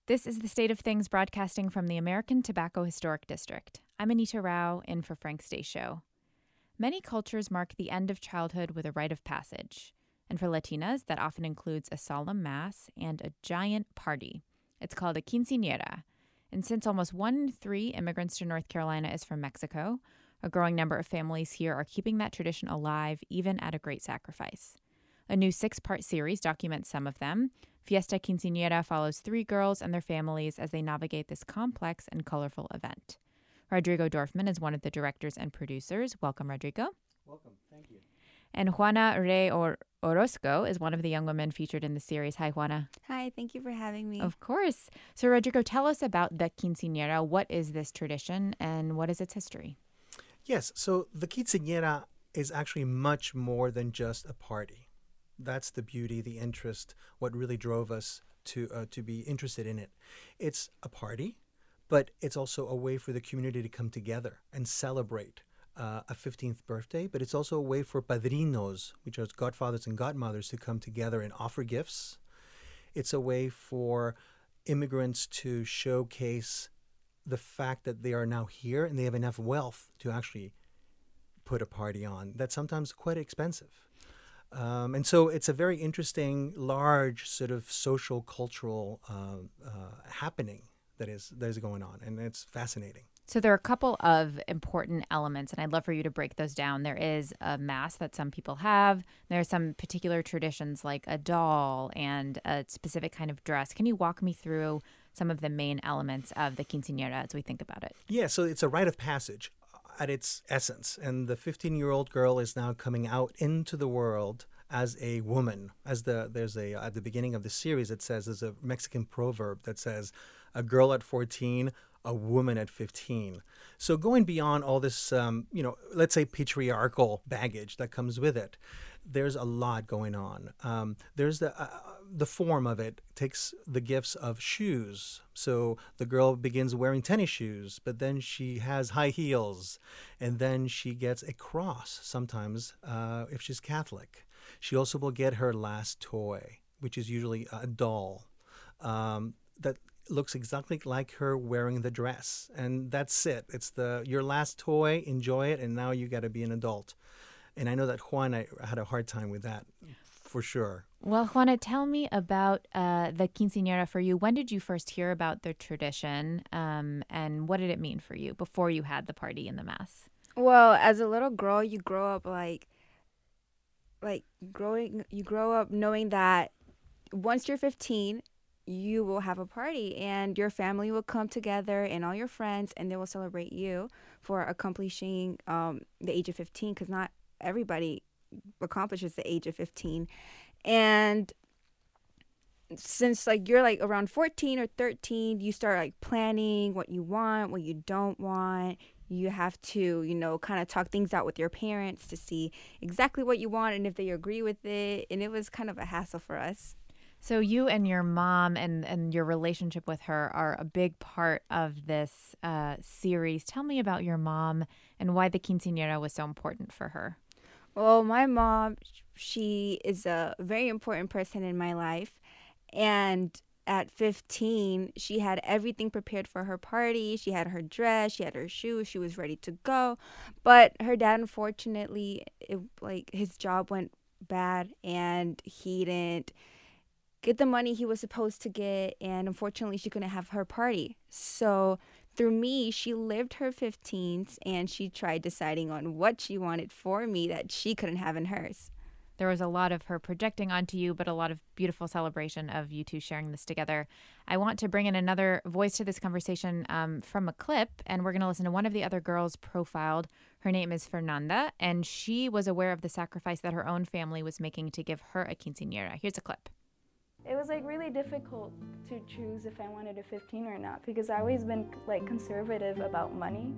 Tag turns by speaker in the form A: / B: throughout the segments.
A: This is The State of Things broadcasting from the American Tobacco Historic District. I'm Anita Rao, in for Frank's Day Show. Many cultures mark the end of childhood with a rite of passage. And for Latinas, that often includes a solemn mass and a giant party. It's called a quinceañera. And since almost 1 in 3 immigrants to North Carolina is from Mexico, a growing number of families here are keeping that tradition alive, even at a great sacrifice. A new 6-part series documents some of them. Fiesta Quinceañera follows 3 girls and their families as they navigate this complex and colorful event. Rodrigo Dorfman is one of the directors and producers. Welcome, Rodrigo.
B: Welcome. Thank you.
A: And Juana Rey Orozco is one of the young women featured in the series. Hi, Juana.
C: Hi, thank you for having me.
A: Of course. So, Rodrigo, tell us about the quinceañera. What is this tradition and what is its history?
B: Yes, so the quinceañera is actually much more than just a party. That's the beauty, the interest, what really drove us to be interested in it. It's a party, but it's also a way for the community to come together and celebrate a 15th birthday. But it's also a way for padrinos, which are godfathers and godmothers, to come together and offer gifts. It's a way for immigrants to showcase the fact that they are now here and they have enough wealth to actually put a party on. That's sometimes quite expensive. And so it's a very interesting, large sort of social, cultural happening that is going on, and it's fascinating.
A: So there are a couple of important elements, and I'd love for you to break those down. There is a mass that some people have. There are some particular traditions like a doll and a specific kind of dress. Can you walk me through some of the main elements of the quinceañera as we think about it?
B: Yeah, so it's a rite of passage at its essence. And the 15-year-old girl is now coming out into the world as a woman. At the beginning of the series, it says, there's a Mexican proverb that says, a girl at 14, a woman at 15. So going beyond all this, let's say patriarchal baggage that comes with it, there's a lot going on. There's the form of it takes the gifts of shoes. So the girl begins wearing tennis shoes, but then she has high heels, and then she gets a cross sometimes if she's Catholic. She also will get her last toy, which is usually a doll that looks exactly like her wearing the dress. And that's it. It's your last toy, enjoy it, and now you got to be an adult. And I know that Juana had a hard time with that, for sure.
A: Well, Juana, tell me about the quinceañera for you. When did you first hear about the tradition, and what did it mean for you before you had the party and the mass?
C: Well, as a little girl, you grow up you grow up knowing that once you're 15, you will have a party and your family will come together and all your friends, and they will celebrate you for accomplishing the age of 15, because not everybody accomplishes the age of 15. And since you're around 14 or 13, you start planning what you want, what you don't want. You have to, kind of talk things out with your parents to see exactly what you want and if they agree with it. And it was kind of a hassle for us.
A: So you and your mom and your relationship with her are a big part of this series. Tell me about your mom and why the quinceañera was so important for her.
C: Well, my mom, she is a very important person in my life. And at 15, she had everything prepared for her party. She had her dress, she had her shoes, she was ready to go. But her dad, unfortunately, his job went bad and he didn't get the money he was supposed to get. And unfortunately, she couldn't have her party. So through me, she lived her 15s and she tried deciding on what she wanted for me that she couldn't have in hers.
A: There was a lot of her projecting onto you, but a lot of beautiful celebration of you two sharing this together. I want to bring in another voice to this conversation from a clip, and we're going to listen to one of the other girls profiled. Her name is Fernanda, and she was aware of the sacrifice that her own family was making to give her a quinceañera. Here's a clip.
D: It was really difficult to choose if I wanted a 15 or not, because I've always been conservative about money.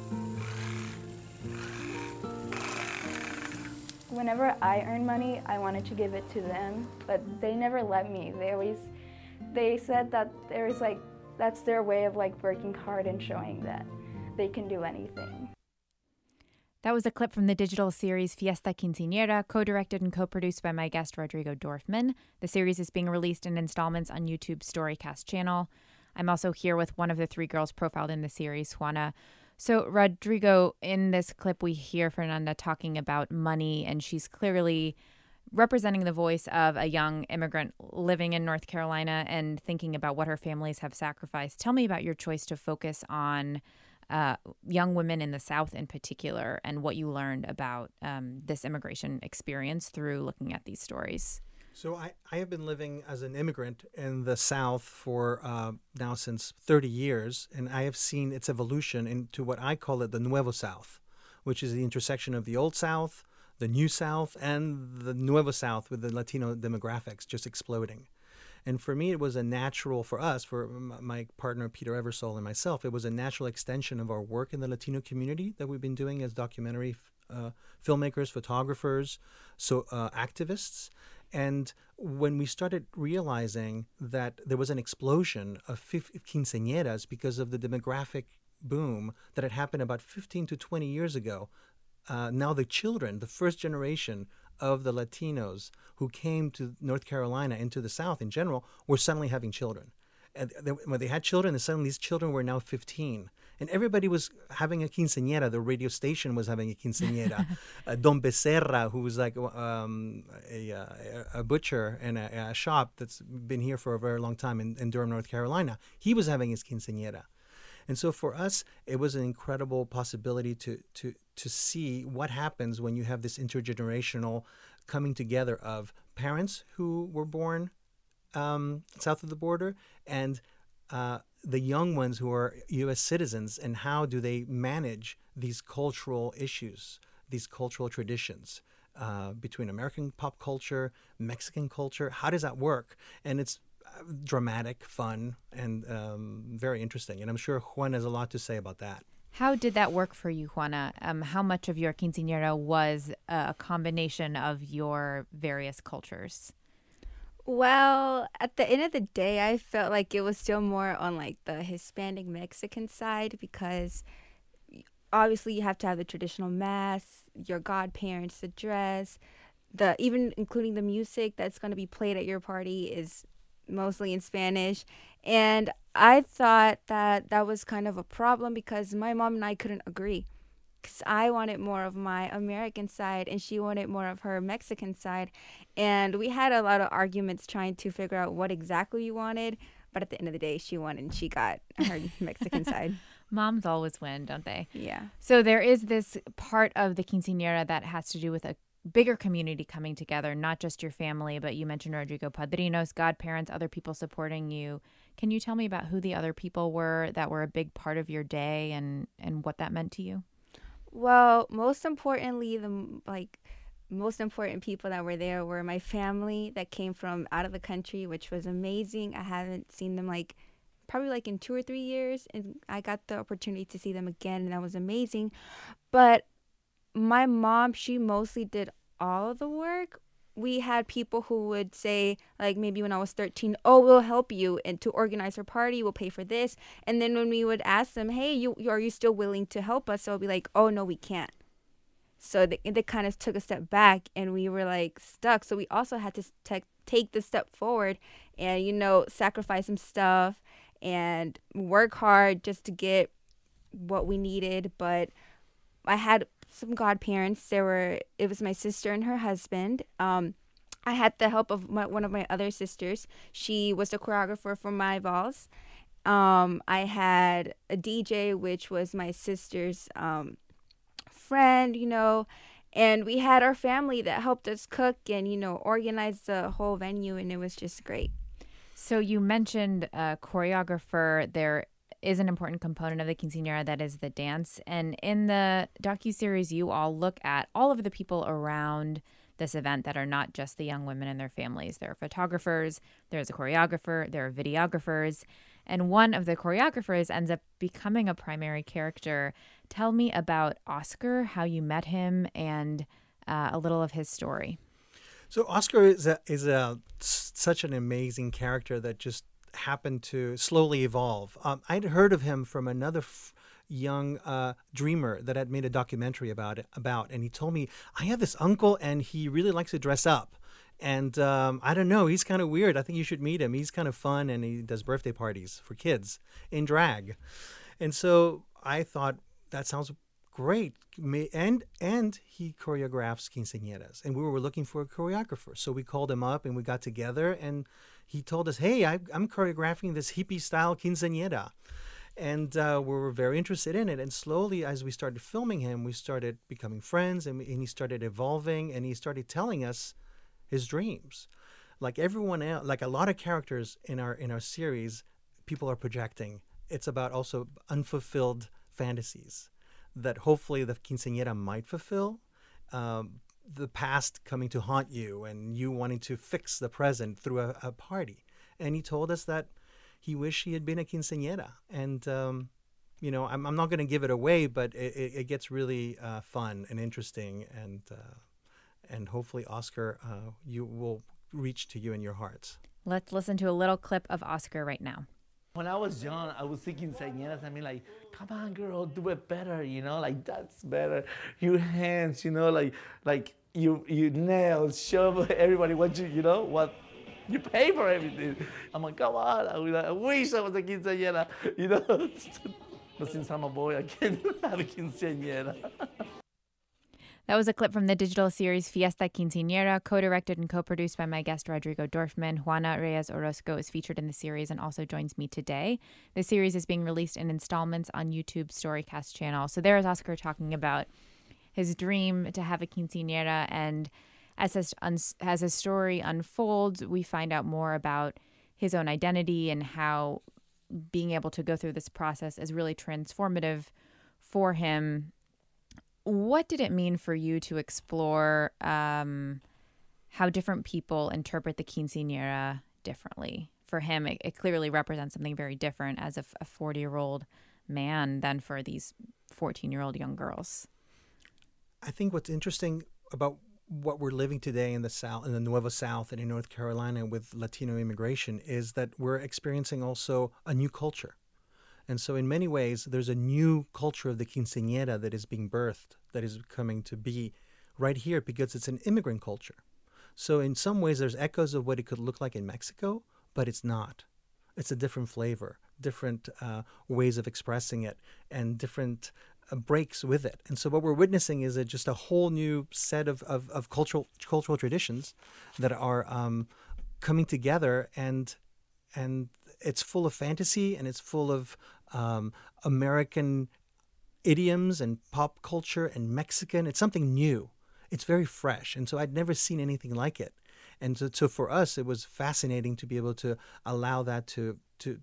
D: Whenever I earn money, I wanted to give it to them, but they never let me. They said that that's their way of working hard and showing that they can do anything.
A: That was a clip from the digital series Fiesta Quinceañera, co-directed and co-produced by my guest Rodrigo Dorfman. The series is being released in installments on YouTube's Storycast channel. I'm also here with one of the three girls profiled in the series, Juana. So, Rodrigo, in this clip, we hear Fernanda talking about money, and she's clearly representing the voice of a young immigrant living in North Carolina and thinking about what her families have sacrificed. Tell me about your choice to focus on young women in the South in particular, and what you learned about this immigration experience through looking at these stories.
B: So I have been living as an immigrant in the South for now since 30 years, and I have seen its evolution into what I call it the Nuevo South, which is the intersection of the Old South, the New South, and the Nuevo South with the Latino demographics just exploding. And for me, it was a natural, for us, for my partner Peter Eversole and myself, it was a natural extension of our work in the Latino community that we've been doing as documentary filmmakers, photographers, so activists. And when we started realizing that there was an explosion of quinceañeras because of the demographic boom that had happened about 15 to 20 years ago, now the children, the first generation of the Latinos who came to North Carolina and to the South in general, were suddenly having children. And when they had children, and suddenly these children were now 15. And everybody was having a quinceañera. The radio station was having a quinceañera. Don Becerra, who was like a butcher in a shop that's been here for a very long time in Durham, North Carolina, he was having his quinceañera. And so for us, it was an incredible possibility to see what happens when you have this intergenerational coming together of parents who were born south of the border and the young ones who are U.S. citizens, and how do they manage these cultural issues, these cultural traditions between American pop culture, Mexican culture. How does that work? And it's dramatic, fun, and very interesting. And I'm sure Juan has a lot to say about that.
A: How did that work for you, Juana? How much of your quinceañera was a combination of your various cultures?
C: Well, at the end of the day, I felt like it was still more on like the Hispanic Mexican side, because obviously you have to have the traditional mass, your godparents, the dress, even including the music that's going to be played at your party is mostly in Spanish. And I thought that was kind of a problem because my mom and I couldn't agree, because I wanted more of my American side and she wanted more of her Mexican side. And we had a lot of arguments trying to figure out what exactly we wanted. But at the end of the day, she won and she got her Mexican side.
A: Moms always win, don't they?
C: Yeah.
A: So there is this part of the quinceañera that has to do with a bigger community coming together, not just your family, but you mentioned, Rodrigo, padrinos, godparents, other people supporting you. Can you tell me about who the other people were that were a big part of your day and what that meant to you?
C: Well, most importantly, the most important people that were there were my family that came from out of the country, which was amazing. I haven't seen them probably in 2 or 3 years, and I got the opportunity to see them again, and that was amazing. But my mom, she mostly did all of the work. We had people who would say, maybe when I was 13, oh, we'll help you and to organize her party, we'll pay for this. And then when we would ask them, hey, are you still willing to help us? They'll be like, oh, no, we can't. So they kind of took a step back and we were stuck. So we also had to take the step forward and, sacrifice some stuff and work hard just to get what we needed. But I had some godparents. It was my sister and her husband. I had the help of one of my other sisters. She was the choreographer for my balls. I had a DJ, which was my sister's friend, and we had our family that helped us cook and, organize the whole venue, and it was just great.
A: So you mentioned a choreographer. There is an important component of the quinceañera that is the dance. And in the docuseries, you all look at all of the people around this event that are not just the young women and their families. There are photographers, there's a choreographer, there are videographers, and one of the choreographers ends up becoming a primary character. Tell me about Oscar, how you met him, and a little of his story.
B: So Oscar is such an amazing character that just happened to slowly evolve. I'd heard of him from another young dreamer that had made a documentary about, and he told me, I have this uncle and he really likes to dress up. And I don't know, he's kind of weird. I think you should meet him. He's kind of fun, and he does birthday parties for kids in drag. And so I thought, that sounds great. And he choreographs quinceañeras, and we were looking for a choreographer. So we called him up and we got together, and he told us, hey, I'm choreographing this hippie-style quinceañera. And we were very interested in it. And slowly, as we started filming him, we started becoming friends, and he started evolving, and he started telling us his dreams. Like everyone else, like a lot of characters in our series, people are projecting. It's about also unfulfilled fantasies that hopefully the quinceañera might fulfill. The past coming to haunt you, and you wanting to fix the present through a party. And he told us that he wished he had been a quinceañera. And, I'm not going to give it away, but it gets really fun and interesting. And hopefully, Oscar, you will reach to you in your hearts.
A: Let's listen to a little clip of Oscar right now.
E: When I was young, I was thinking quinceañeras. I mean, like, come on, girl, do it better, like that's better. Your hands, like your nails, show everybody what what you pay for everything. I'm like, come on, I wish I was a quinceañera, But since I'm a boy, I can't have a quinceañera.
A: That was a clip from the digital series Fiesta Quinceañera, co-directed and co-produced by my guest Rodrigo Dorfman. Juana Reyes Orozco is featured in the series and also joins me today. The series is being released in installments on YouTube's Storycast channel. So there is Oscar talking about his dream to have a quinceañera, and as his story unfolds, we find out more about his own identity and how being able to go through this process is really transformative for him. What did it mean for you to explore how different people interpret the quinceañera differently? For him, it clearly represents something very different as a 40-year-old man than for these 14-year-old young girls.
B: I think what's interesting about what we're living today in the South, in the Nuevo South and in North Carolina with Latino immigration, is that we're experiencing also a new culture. And so in many ways, there's a new culture of the quinceañera that is being birthed, that is coming to be right here because it's an immigrant culture. So in some ways, there's echoes of what it could look like in Mexico, but it's not. It's a different flavor, different ways of expressing it, and different breaks with it. And so what we're witnessing is just a whole new set of cultural traditions that are coming together, and it's full of fantasy, and it's full of American idioms and pop culture and Mexican. It's something new. It's very fresh. And so I'd never seen anything like it. And so for us, it was fascinating to be able to allow that to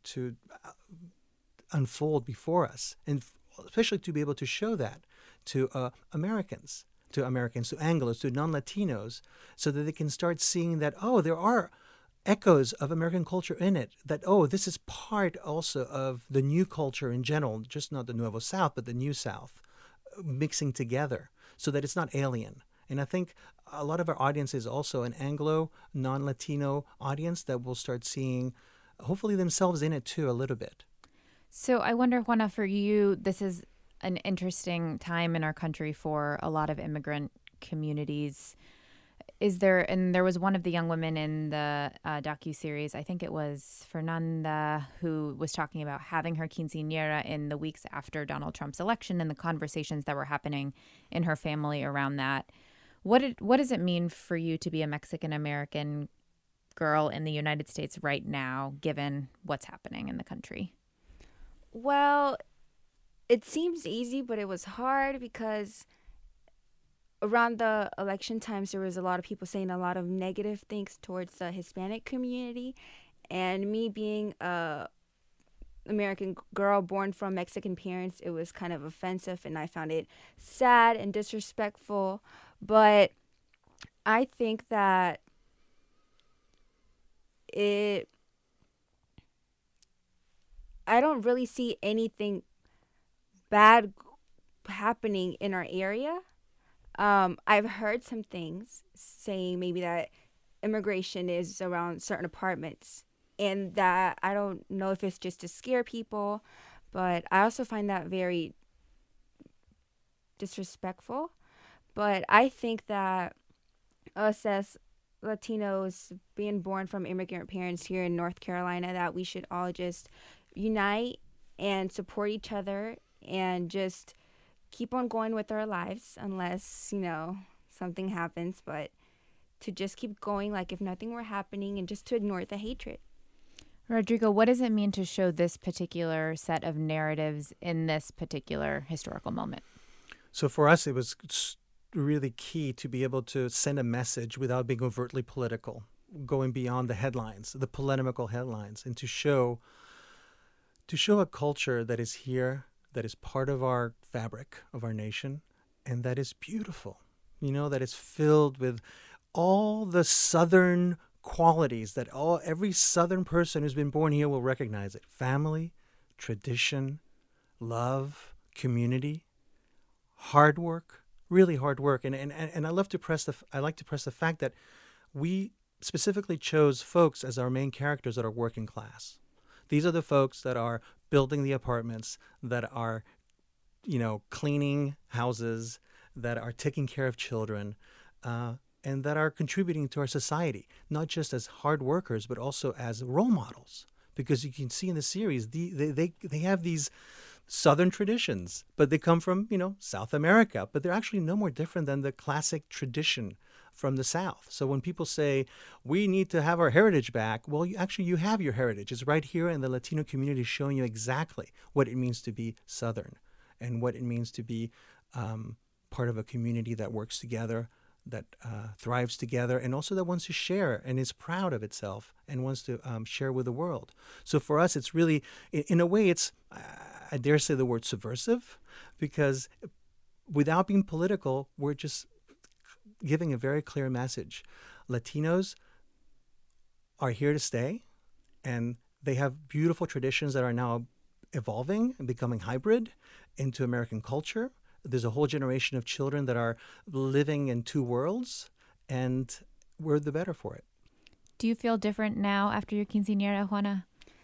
B: unfold before us, and especially to be able to show that to Americans, to Anglos, to non-Latinos, so that they can start seeing that, oh, there are echoes of American culture in it, that, oh, this is part also of the new culture in general, just not the Nuevo South, but the New South, mixing together so that it's not alien. And I think a lot of our audience is also an Anglo, non-Latino audience that will start seeing, hopefully, themselves in it too a little bit.
A: So I wonder, Juana, for you, this is an interesting time in our country for a lot of immigrant communities. There was one of the young women in the docuseries, I think it was Fernanda, who was talking about having her quinceañera in the weeks after Donald Trump's election and the conversations that were happening in her family around that. What does it mean for you to be a Mexican-American girl in the United States right now, given what's happening in the country?
C: Well, it seems easy, but it was hard because around the election times, there was a lot of people saying a lot of negative things towards the Hispanic community. And me being a American girl born from Mexican parents, it was kind of offensive, and I found it sad and disrespectful. But I think that I don't really see anything bad happening in our area. I've heard some things saying maybe that immigration is around certain apartments, and that I don't know if it's just to scare people, but I also find that very disrespectful. But I think that us as Latinos being born from immigrant parents here in North Carolina that we should all just unite and support each other and just keep on going with our lives unless, something happens, but to just keep going like if nothing were happening and just to ignore the hatred.
A: Rodrigo, what does it mean to show this particular set of narratives in this particular historical moment?
B: So for us, it was really key to be able to send a message without being overtly political, going beyond the headlines, the polemical headlines, and to show a culture that is here, that is part of our fabric of our nation, and that is beautiful, that is filled with all the Southern qualities that every Southern person who's been born here will recognize it. Family, tradition, love, community, hard work, really hard work. And I like to press the fact that we specifically chose folks as our main characters that are working class. These are the folks that are building the apartments, that are, cleaning houses, that are taking care of children, and that are contributing to our society, not just as hard workers, but also as role models. Because you can see in the series, they have these Southern traditions, but they come from, South America. But they're actually no more different than the classic tradition from the South. So when people say, we need to have our heritage back, well, you have your heritage. It's right here in the Latino community showing you exactly what it means to be Southern and what it means to be part of a community that works together, that thrives together, and also that wants to share and is proud of itself and wants to share with the world. So for us, it's really, in a way, it's, I dare say the word subversive, because without being political, we're just giving a very clear message. Latinos are here to stay, and they have beautiful traditions that are now evolving and becoming hybrid into American culture. There's a whole generation of children that are living in two worlds, and we're the better for it.
A: Do you feel different now after your quinceañera, Juana?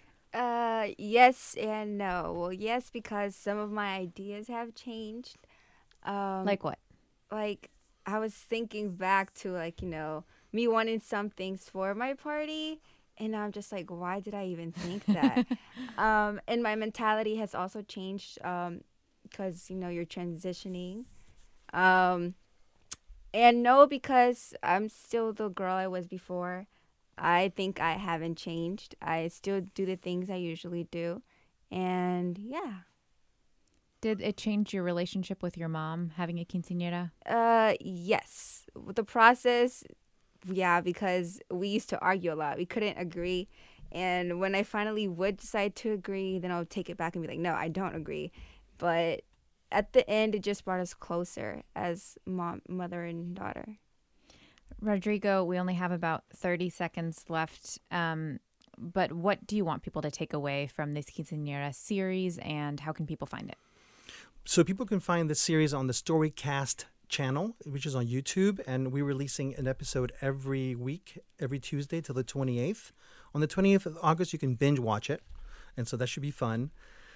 C: Yes and no. Well, yes, because some of my ideas have changed.
A: Like what?
C: Like, I was thinking back to, me wanting some things for my party, and I'm just like, why did I even think that? And my mentality has also changed, because, you're transitioning. And no, because I'm still the girl I was before. I think I haven't changed. I still do the things I usually do. And yeah.
A: Did it change your relationship with your mom, having a quinceañera?
C: Yes. The process, yeah, because we used to argue a lot. We couldn't agree. And when I finally would decide to agree, then I would take it back and be like, no, I don't agree. But at the end, it just brought us closer as mother and daughter.
A: Rodrigo, we only have about 30 seconds left. But what do you want people to take away from this quinceañera series, and how can people find it?
B: So people can find this series on the Storycast channel, which is on YouTube, and we're releasing an episode every week, every Tuesday till the 28th. On the 20th of August, you can binge watch it, and so that should be fun.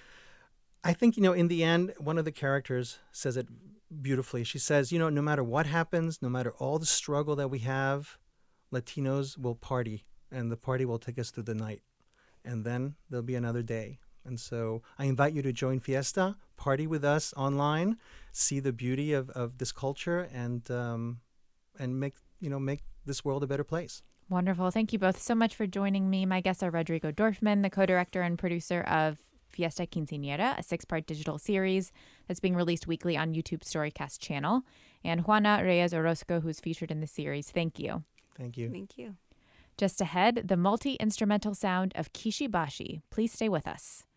B: I think, in the end, one of the characters says it beautifully. She says, no matter what happens, no matter all the struggle that we have, Latinos will party, and the party will take us through the night. And then there'll be another day. And so I invite you to join Fiesta, party with us online, see the beauty of this culture, and make this world a better place.
A: Wonderful. Thank you both so much for joining me. My guests are Rodrigo Dorfman, the co-director and producer of Fiesta Quinceañera, a 6-part digital series that's being released weekly on YouTube's Storycast channel, and Juana Reyes Orozco, who's featured in the series. Thank you.
B: Thank you.
C: Thank you.
A: Just ahead, the multi-instrumental sound of Kishi Bashi. Please stay with us.